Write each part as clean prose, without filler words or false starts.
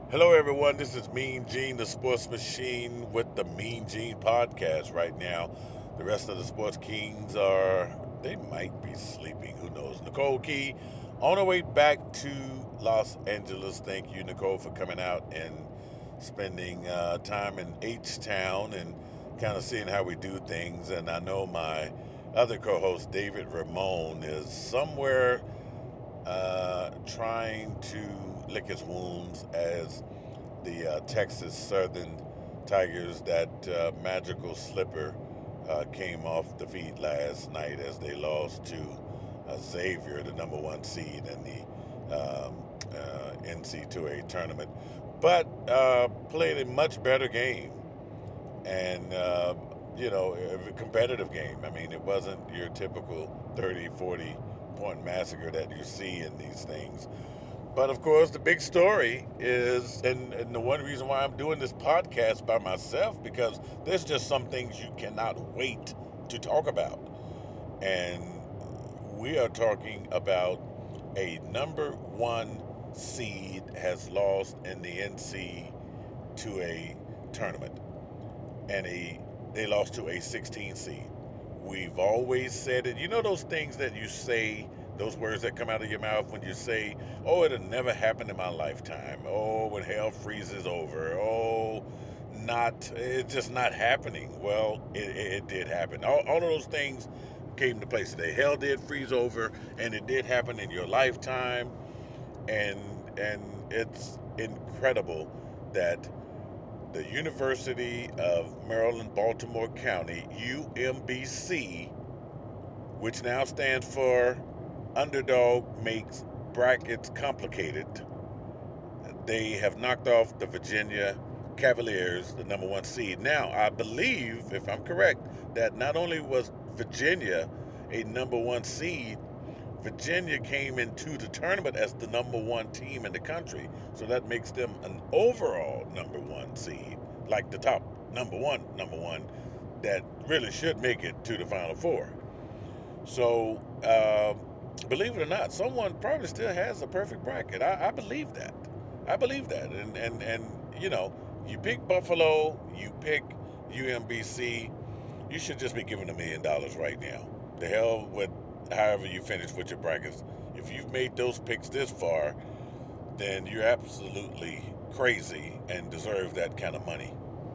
Hello, everyone. This is Mean Gene, the sports machine, with the Mean Gene podcast right now. The rest of the sports kings they might be sleeping. Who knows? Nicole Key, on her way back to Los Angeles. Thank you, Nicole, for coming out and spending time in H-Town and kind of seeing how we do things. And I know my other co host, David Ramon, is somewhere trying to lick his wounds as the Texas Southern Tigers, that magical slipper, came off the feet last night as they lost to Xavier, the number one seed in the NC2A tournament, but played a much better game and a competitive game. I mean, it wasn't your typical 30, 40 point massacre that you see in these things. But of course, the big story is, and the one reason why I'm doing this podcast by myself, because there's just some things you cannot wait to talk about. And we are talking about a number one seed has lost in the NC to a tournament, and they lost to a 16 seed. We've always said it. You know those things that you say, those words that come out of your mouth when you say, "Oh, it'll never happen in my lifetime." "Oh, when hell freezes over." "Oh, it's just not happening." Well, it did happen. All of those things came to place today. Hell did freeze over, and it did happen in your lifetime, and and it's incredible that the University of Maryland, Baltimore County, UMBC, which now stands for Underdog Makes Brackets Complicated, they have knocked off the Virginia Cavaliers, the number one seed. Now, I believe, if I'm correct, that not only was Virginia a number one seed, Virginia came into the tournament as the number one team in the country. So that makes them an overall number one seed, like the top number one, that really should make it to the Final Four. So, believe it or not, someone probably still has a perfect bracket. I believe that. I believe that. And you pick Buffalo, you pick UMBC, you should just be given $1 million right now. The hell with however you finish with your brackets. If you've made those picks this far, then you're absolutely crazy and deserve that kind of money.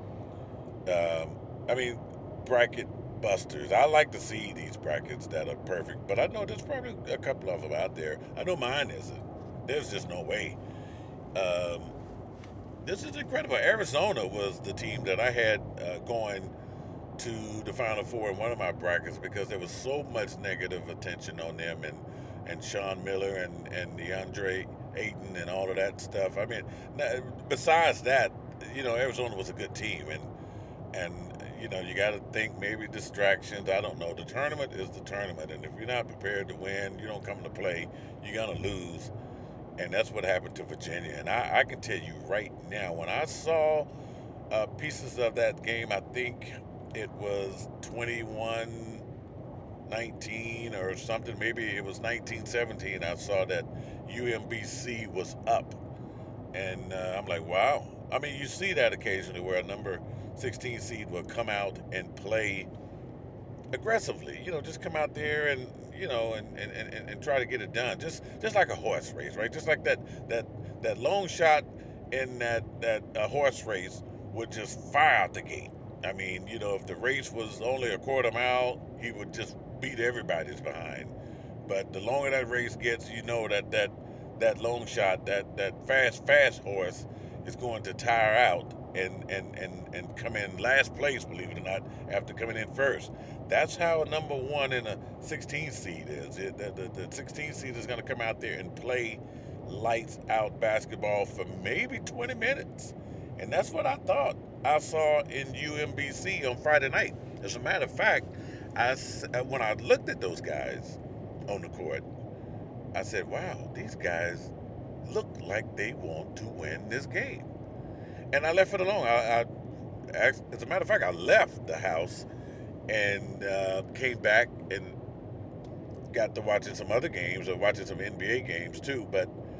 I mean, bracket busters. I like to see these brackets that are perfect, but I know there's probably a couple of them out there. I know mine isn't. There's just no way. Um, this is incredible. Arizona was the team that I had going to the Final Four in one of my brackets because there was so much negative attention on them and Sean Miller and DeAndre Ayton and all of that stuff. I mean, besides that, Arizona was a good team, and you got to think maybe distractions. I don't know. The tournament is the tournament, and if you're not prepared to win, you don't come to play, you're gonna lose, and that's what happened to Virginia. And I can tell you right now, when I saw pieces of that game, I think it was 21-19 or something. Maybe it was 19-17. I saw that UMBC was up, and I'm like, wow. I mean, you see that occasionally where a number 16 seed will come out and play aggressively. Just come out there and and try to get it done. Just like a horse race, right? Just like that long shot in that horse race would just fire out the gate. I mean, if the race was only a quarter mile, he would just beat everybody's behind. But the longer that race gets, that long shot, that fast horse is going to tire out and come in last place, believe it or not, after coming in first. That's how a number one in a 16 seed is. The 16 seed is going to come out there and play lights out basketball for maybe 20 minutes. And that's what I thought I saw in UMBC on Friday night. As a matter of fact, when I looked at those guys on the court, I said, wow, these guys look like they want to win this game. And I left it alone. As a matter of fact, I left the house and came back and got to watching some other games or watching some NBA games too. But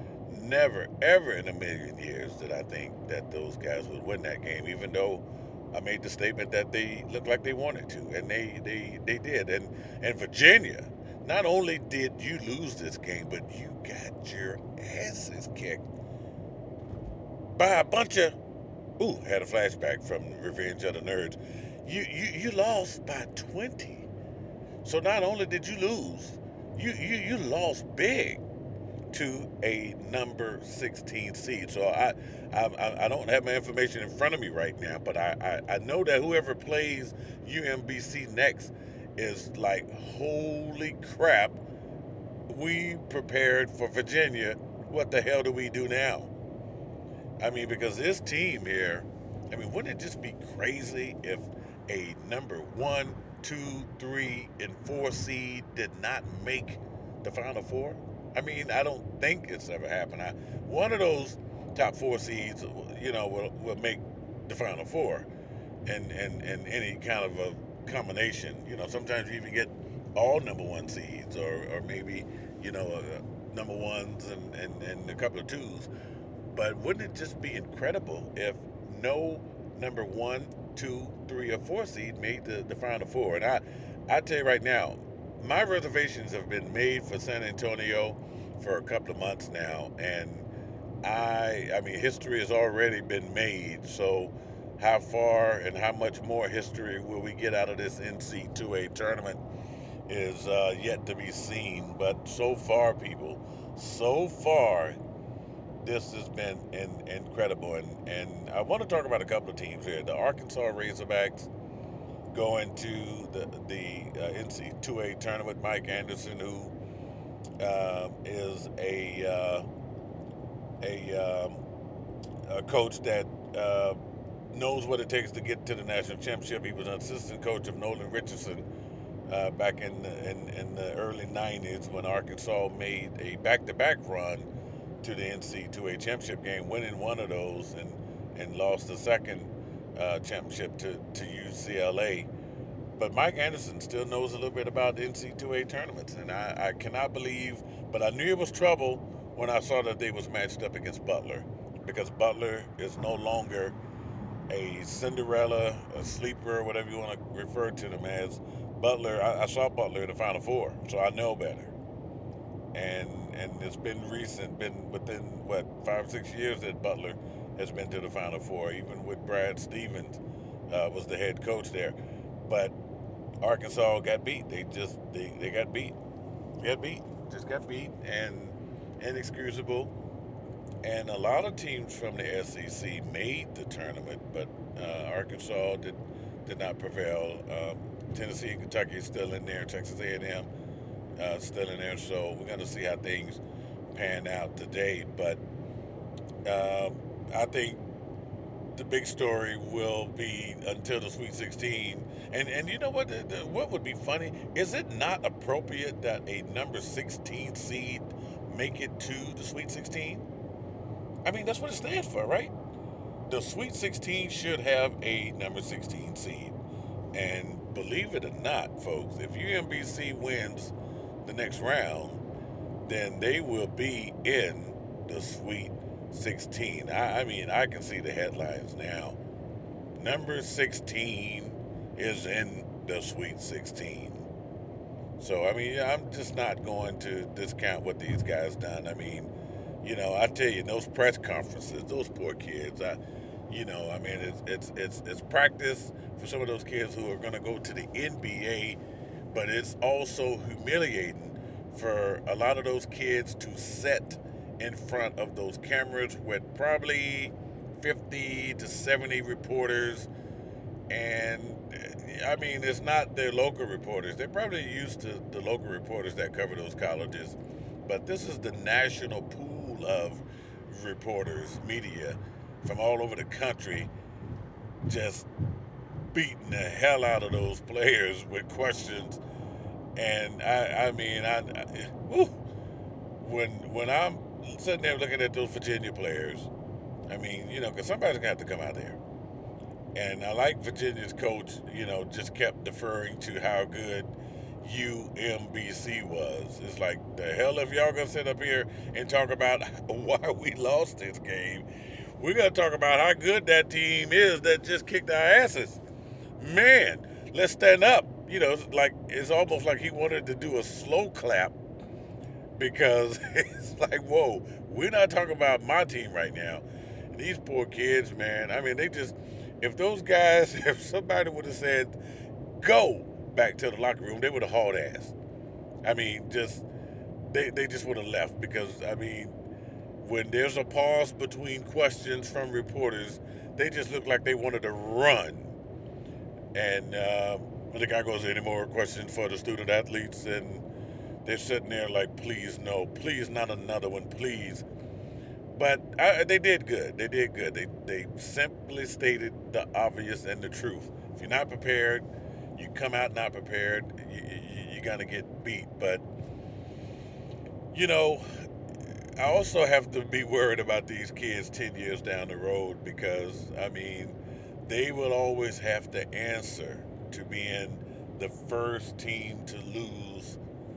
never, ever in a million years did I think that those guys would win that game, even though I made the statement that they looked like they wanted to, and they did. And Virginia, not only did you lose this game, but you got your asses kicked by a bunch of. Ooh, had a flashback from Revenge of the Nerds. You lost by 20. So not only did you lose, you lost big to a number 16 seed. So I don't have my information in front of me right now, but I know that whoever plays UMBC next is like, holy crap, we prepared for Virginia. What the hell do we do now? I mean, because this team here, I mean, wouldn't it just be crazy if a number 1, 2, 3, and 4 seed did not make the Final Four? I mean, I don't think it's ever happened. One of those top 4 seeds, will make the Final Four, and any kind of a combination. Sometimes you even get all number 1 seeds, or maybe number 1s and a couple of 2s. But wouldn't it just be incredible if no number 1, 2, 3, or 4 seed made the Final Four? And I tell you right now, my reservations have been made for San Antonio for a couple of months now, and I mean, history has already been made. So how far and how much more history will we get out of this NC2A tournament is yet to be seen. But so far, people, so far, this has been incredible. And I want to talk about a couple of teams here. The Arkansas Razorbacks going to the NC2A tournament. Mike Anderson, who is a coach that knows what it takes to get to the national championship. He was an assistant coach of Nolan Richardson back in the early 90s when Arkansas made a back-to-back run to the NC2A championship game, winning one of those and lost the second championship to UCLA. But Mike Anderson still knows a little bit about the NC2A tournaments, and I cannot believe, but I knew it was trouble when I saw that they was matched up against Butler, because Butler is no longer a Cinderella, a sleeper, whatever you want to refer to them as. Butler, I saw Butler in the Final Four, so I know better. And it's been recent, been within, 5 or 6 years that Butler has been to the Final Four, even with Brad Stevens was the head coach there. But Arkansas got beat. They got beat. Just got beat, and inexcusable. And a lot of teams from the SEC made the tournament, but Arkansas did not prevail. Tennessee and Kentucky is still in there. Texas A&M still in there. So we're going to see how things pan out today. But I think the big story will be until the Sweet 16. And you know what? What would be funny? Is it not appropriate that a number 16 seed make it to the Sweet 16? I mean, that's what it stands for, right? The Sweet 16 should have a number 16 seed. And believe it or not, folks, if UMBC wins the next round, then they will be in the Sweet 16. I mean, I can see the headlines now. Number 16 is in the Sweet 16. So, I mean, I'm just not going to discount what these guys done. I mean, I tell you, those press conferences, those poor kids, I mean, it's practice for some of those kids who are going to go to the NBA, but it's also humiliating for a lot of those kids to sit in front of those cameras with probably 50 to 70 reporters. And I mean, it's not their local reporters. They're probably used to the local reporters that cover those colleges. But this is the national pool of reporters, media from all over the country, just beating the hell out of those players with questions. And when I'm sitting there looking at those Virginia players, I mean, because somebody's got to come out there. And I like Virginia's coach, just kept deferring to how good UMBC was. It's like, the hell, if y'all gonna sit up here and talk about why we lost this game, we're gonna talk about how good that team is that just kicked our asses. Man, let's stand up. It's almost like he wanted to do a slow clap, because it's like, whoa, we're not talking about my team right now. These poor kids, man. I mean, if those guys, if somebody would have said, go back to the locker room, they would have hauled ass. I mean, they just would have left, because, I mean, when there's a pause between questions from reporters, they just look like they wanted to run. And when the guy goes, any more questions for the student athletes? And they're sitting there like, please, no, please, not another one, please. But they did good. They did good. They simply stated the obvious and the truth. If you're not prepared, you come out not prepared, you're going to get beat. But, I also have to be worried about these kids 10 years down the road, because, I mean, they will always have to answer to being the first team to lose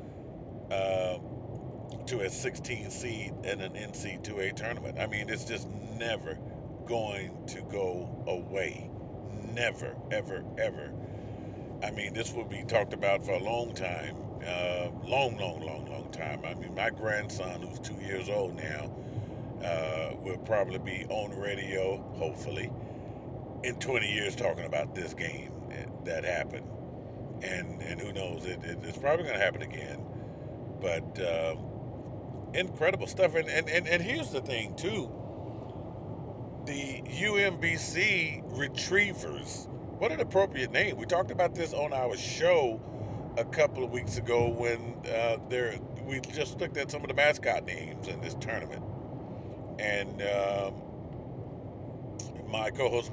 to a 16 seed in an NCAA tournament. I mean, it's just never going to go away. Never, ever, ever. I mean, this will be talked about for a long time. Long time. I mean, my grandson, who's 2 years old now, will probably be on the radio, hopefully, in 20 years talking about this game that happened. And who knows, it's probably going to happen again. But incredible stuff. And here's the thing, too. The UMBC Retrievers. What an appropriate name. We talked about this on our show a couple of weeks ago when we just looked at some of the mascot names in this tournament. And my co-host,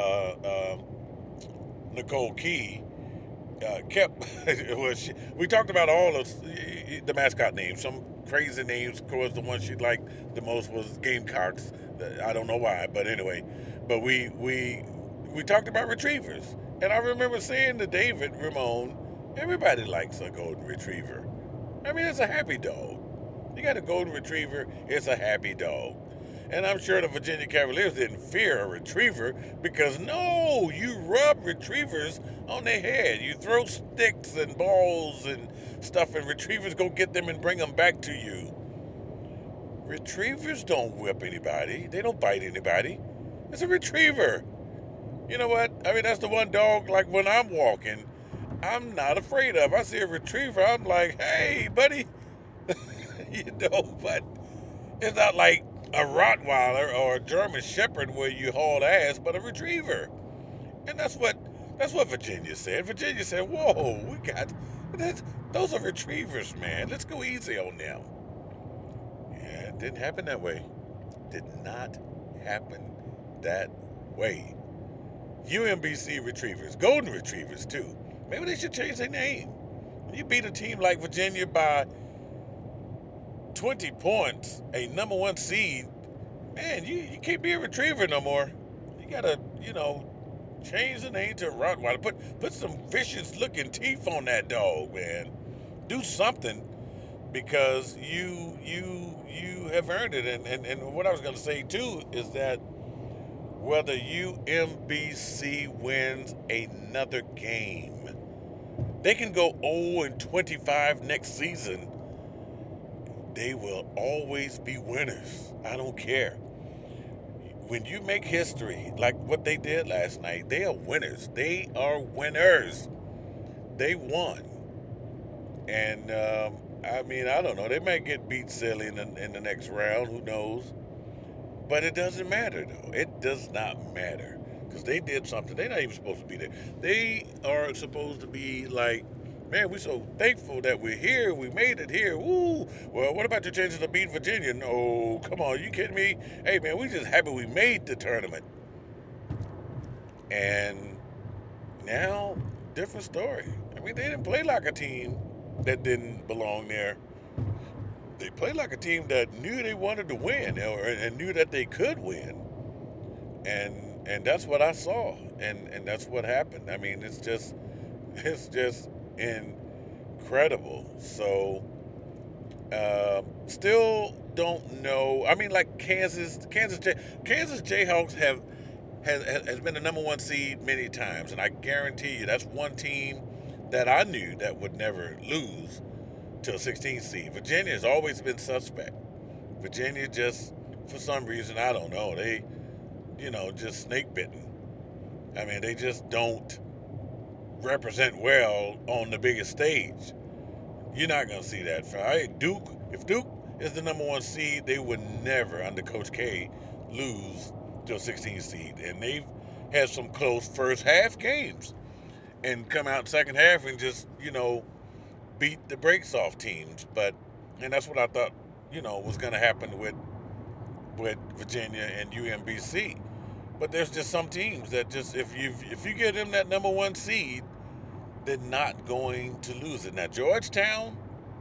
Nicole Key, kept we talked about all of the mascot names. Some crazy names. Of course, the one she liked the most was Gamecocks. I don't know why, but anyway. But we talked about retrievers, and I remember saying to David Ramon, everybody likes a golden retriever. I mean, it's a happy dog. You got a golden retriever, it's a happy dog. And I'm sure the Virginia Cavaliers didn't fear a retriever, because no, you rub retrievers on their head. You throw sticks and balls and stuff, and retrievers go get them and bring them back to you. Retrievers don't whip anybody. They don't bite anybody. It's a retriever. You know what? I mean, that's the one dog, like when I'm walking, I'm not afraid of. I see a retriever, I'm like, hey, buddy. But it's not like a Rottweiler or a German Shepherd where you haul ass, but a retriever. And that's what Virginia said. Virginia said, whoa, those are retrievers, man. Let's go easy on them. Yeah, it didn't happen that way. Did not happen that way. UMBC Retrievers, Golden Retrievers too. Maybe they should change their name. When you beat a team like Virginia by 20 points, a number one seed, man, you can't be a retriever no more. You gotta, change the name to a Rottweiler. Put some vicious looking teeth on that dog, man. Do something, because you have earned it. And what I was gonna say too is that whether UMBC wins another game, they can go 0-25 next season. They will always be winners. I don't care. When you make history like what they did last night, they are winners. They are winners. They won. And, I mean, I don't know. They might get beat silly in the next round. Who knows? But it doesn't matter, though. It does not matter. Because they did something. They're not even supposed to be there. They are supposed to be like, man, we're so thankful that we're here. We made it here. Woo! Well, what about your chances of beating Virginia? No, come on. You kidding me? Hey, man, we're just happy we made the tournament. And now, different story. I mean, they didn't play like a team that didn't belong there. They played like a team that knew they wanted to win, and knew that they could win. And that's what I saw. And that's what happened. I mean, it's just incredible. So still don't know. I mean, like Kansas Jayhawks has been the number one seed many times, and I guarantee you that's one team that I knew that would never lose to a 16 seed. Virginia has always been suspect. Virginia just, for some reason, I don't know, they, just snake bitten. I mean, they just don't represent well on the biggest stage. You're not going to see that. Duke, if Duke is the number one seed, they would never, under Coach K, lose to a 16 seed. And they've had some close first half games and come out second half and just, beat the brakes off teams. And that's what I thought, was going to happen with Virginia and UMBC. But there's just some teams that just, if you give them that number one seed, they're not going to lose it. Now, Georgetown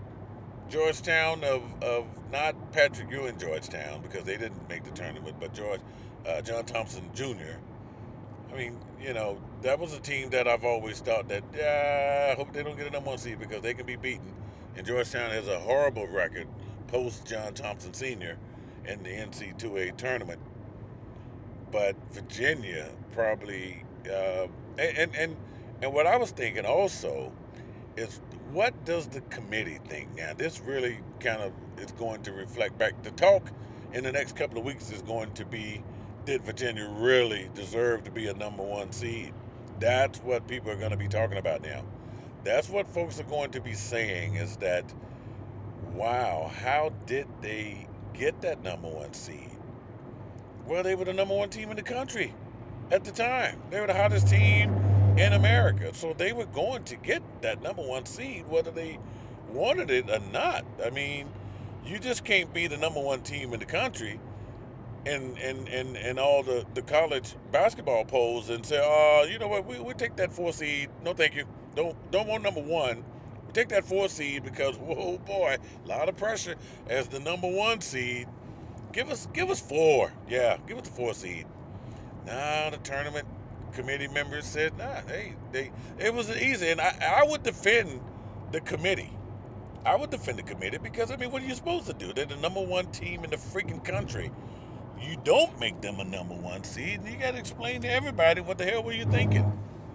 of not Patrick Ewing Georgetown, because they didn't make the tournament, but John Thompson Jr. I mean, that was a team that I've always thought that, I hope they don't get a number one seed because they can be beaten. And Georgetown has a horrible record post John Thompson Sr. in the NC2A tournament. But Virginia probably, and what I was thinking also is, what does the committee think? Now, this really kind of is going to reflect back. The talk in the next couple of weeks is going to be, did Virginia really deserve to be a number one seed? That's what people are going to be talking about now. That's what folks are going to be saying, is that, wow, how did they get that number one seed? Well, they were the number one team in the country at the time. They were the hottest team in America. So they were going to get that number one seed whether they wanted it or not. I mean, you just can't be the number one team in the country and all the college basketball polls and say, oh, you know what, we take that 4 seed. No, thank you. Don't want number one. We take that 4 seed because, whoa, boy, a lot of pressure as the number one seed. Give us 4. Yeah, give us the 4 seed. Nah, the tournament committee members said, nah, it was easy. And I would defend the committee. I would defend the committee because, I mean, what are you supposed to do? They're the number one team in the freaking country. You don't make them a number one seed, and you got to explain to everybody what the hell were you thinking.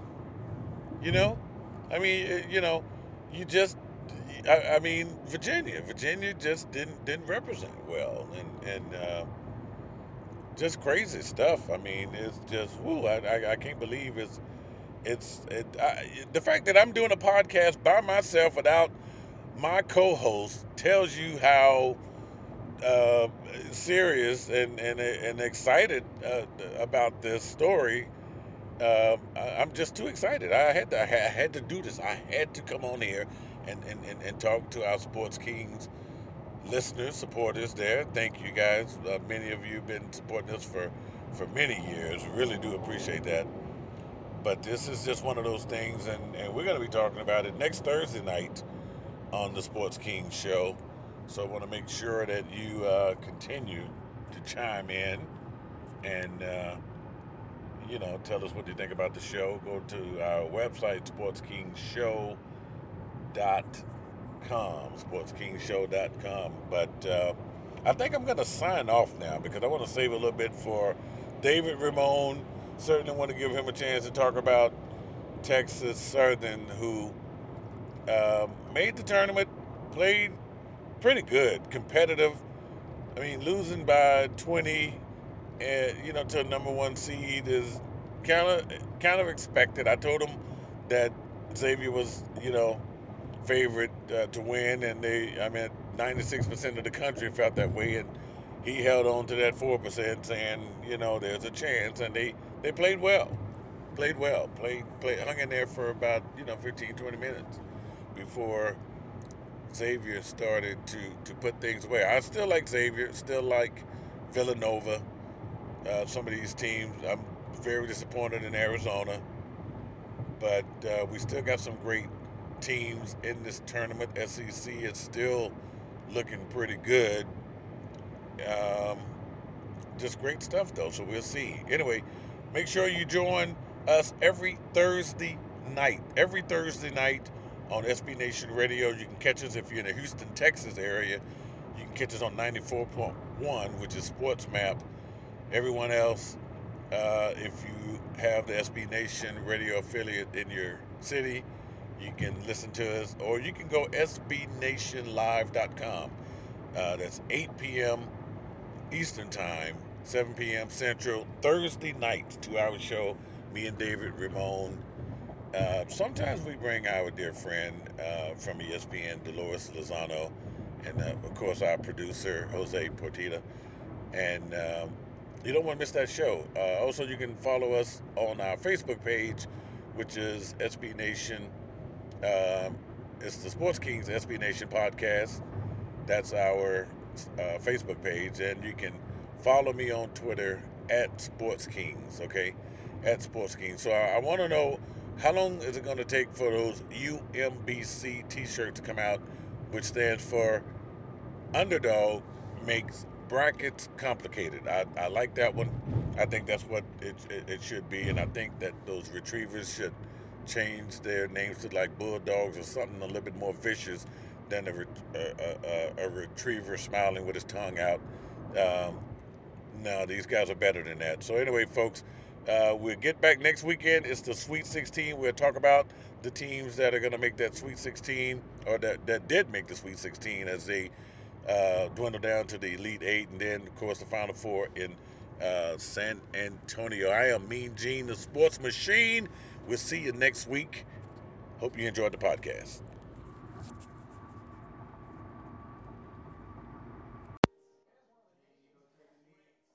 I mean, you just, I mean, Virginia just didn't represent well, and just crazy stuff. I mean, it's just, I can't believe the fact that I'm doing a podcast by myself without my co-host tells you how serious and excited about this story. I'm just too excited. I had to do this. I had to come on here and talk to our Sports Kings listeners, supporters there. Thank you guys. Many of you have been supporting us for many years. Really do appreciate that. But this is just one of those things, and we're going to be talking about it next Thursday night on the Sports Kings show. So I want to make sure that you continue to chime in and tell us what you think about the show. Go to our website, sportskingshow.com. But I think I'm going to sign off now because I want to save a little bit for David Ramon. Certainly want to give him a chance to talk about Texas Southern, who made the tournament, played pretty good, competitive. I mean, losing by 20, to a number one seed is kind of expected. I told him that Xavier was, favorite to win, and 96% of the country felt that way, and he held on to that 4%, saying, there's a chance, and they played well. Hung in there for about 15, 20 minutes before Xavier started to put things away. I still like Xavier, still like Villanova. Some of these teams, I'm very disappointed in Arizona, but we still got some great teams in this tournament. SEC is still looking pretty good. Just great stuff, though, so we'll see. Anyway, make sure you join us every Thursday night on SB Nation Radio. You can catch us if you're in the Houston, Texas area. You can catch us on 94.1, which is Sports Map. Everyone else, if you have the SB Nation radio affiliate in your city, you can listen to us, or you can go sbnationlive.com. That's 8 p.m. Eastern Time, 7 p.m. Central, Thursday night, 2-hour show. Me and David Ramon. Sometimes we bring our dear friend from ESPN, Dolores Lozano, and of course our producer, Jose Portita. And you don't want to miss that show. Also, you can follow us on our Facebook page, which is SB Nation. It's the Sports Kings SB Nation podcast. That's our Facebook page. And you can follow me on Twitter at Sports Kings, okay? At Sports Kings. So I want to know, how long is it going to take for those UMBC t-shirts to come out, which stands for Underdog Makes Brackets Complicated. I like that one. I think that's what it should be, and I think that those retrievers should change their names to like Bulldogs or something a little bit more vicious than a retriever smiling with his tongue out. No, these guys are better than that. So anyway, folks, we'll get back next weekend. It's the Sweet 16. We'll talk about the teams that are going to make that Sweet 16, or that did make the Sweet 16 as they dwindle down to the Elite Eight, and then, of course, the Final Four in San Antonio. I am Mean Gene, the Sports Machine. We'll see you next week. Hope you enjoyed the podcast.